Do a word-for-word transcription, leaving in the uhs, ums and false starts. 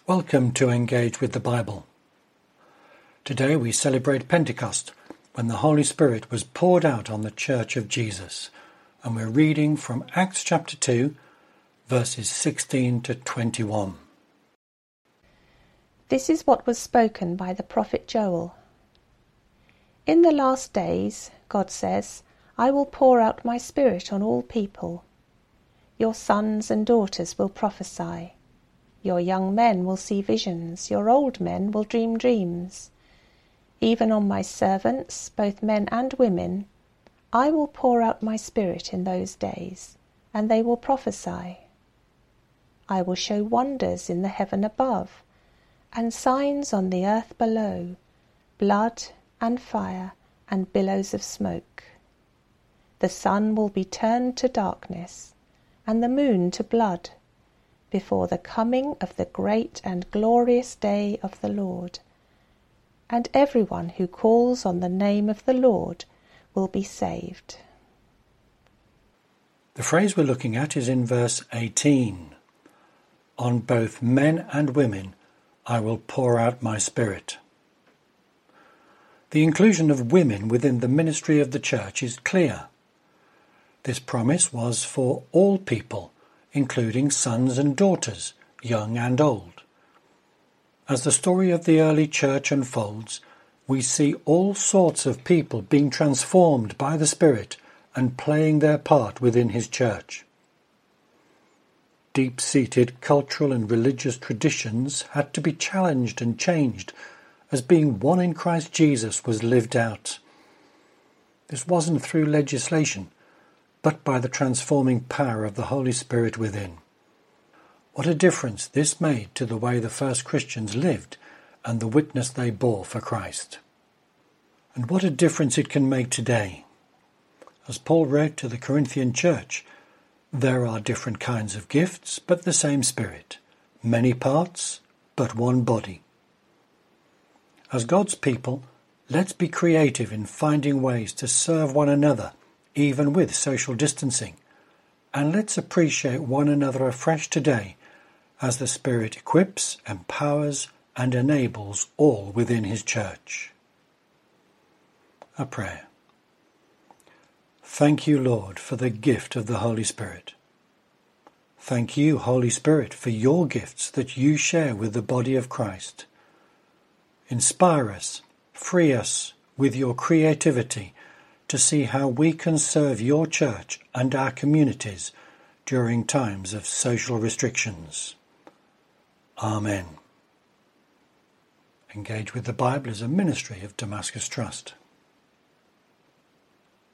Welcome to Engage with the Bible. Today we celebrate Pentecost, when the Holy Spirit was poured out on the Church of Jesus, and we're reading from Acts chapter two, verses sixteen to twenty-one. This is what was spoken by the prophet Joel. In the last days, God says, I will pour out my Spirit on all people. Your sons and daughters will prophesy. Your young men will see visions, your old men will dream dreams. Even on my servants, both men and women, I will pour out my Spirit in those days, and they will prophesy. I will show wonders in the heaven above, and signs on the earth below, blood and fire and billows of smoke. The sun will be turned to darkness, and the moon to blood, before the coming of the great and glorious day of the Lord. And everyone who calls on the name of the Lord will be saved. The phrase we're looking at is in verse eighteen. On both men and women I will pour out my Spirit. The inclusion of women within the ministry of the church is clear. This promise was for all people, including sons and daughters, young and old. As the story of the early church unfolds, we see all sorts of people being transformed by the Spirit and playing their part within His church. Deep-seated cultural and religious traditions had to be challenged and changed as being one in Christ Jesus was lived out. This wasn't through legislation, but by the transforming power of the Holy Spirit within. What a difference this made to the way the first Christians lived and the witness they bore for Christ. And what a difference it can make today. As Paul wrote to the Corinthian church, there are different kinds of gifts, but the same Spirit, many parts, but one body. As God's people, let's be creative in finding ways to serve one another, even with social distancing, and let's appreciate one another afresh today as the Spirit equips, empowers, and enables all within His church. A prayer. Thank you, Lord, for the gift of the Holy Spirit. Thank you, Holy Spirit, for your gifts that you share with the body of Christ. Inspire us, free us with your creativity to see how we can serve your church and our communities during times of social restrictions. Amen. Engage with the Bible is a ministry of Damascus Trust.